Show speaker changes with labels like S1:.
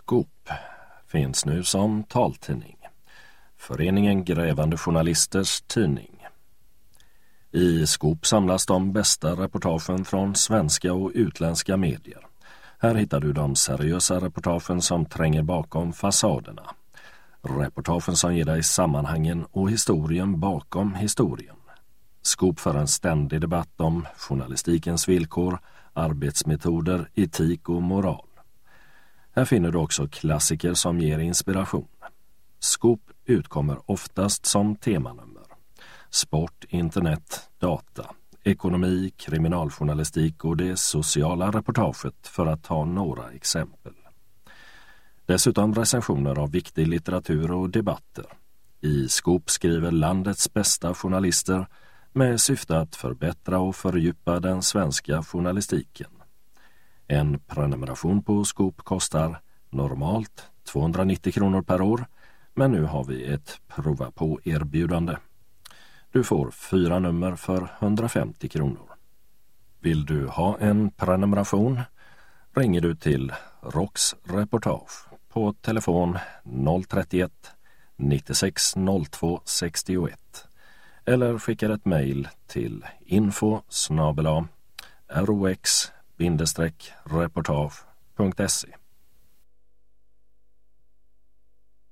S1: Skop finns nu som taltidning. Föreningen Grävande Journalisters tidning. I Skop samlas de bästa reportagen från svenska och utländska medier. Här hittar du de seriösa reportagen som tränger bakom fasaderna. Reportagen som ger dig sammanhangen och historien bakom historien. Skop för en ständig debatt om journalistikens villkor, arbetsmetoder, etik och moral. Här finner du också klassiker som ger inspiration. Skop utkommer oftast som temanummer. Sport, internet, data, ekonomi, kriminaljournalistik och det sociala reportaget för att ta några exempel. Dessutom recensioner av viktig litteratur och debatter. I Skop skriver landets bästa journalister med syfte att förbättra och fördjupa den svenska journalistiken. En prenumeration på Skop kostar normalt 290 kronor per år, men nu har vi ett prova på erbjudande. Du får 4 nummer för 150 kronor. Vill du ha en prenumeration ringer du till Rox Reportage på telefon 031 96 02 61 eller skickar ett mejl till info@rox-reportage.se.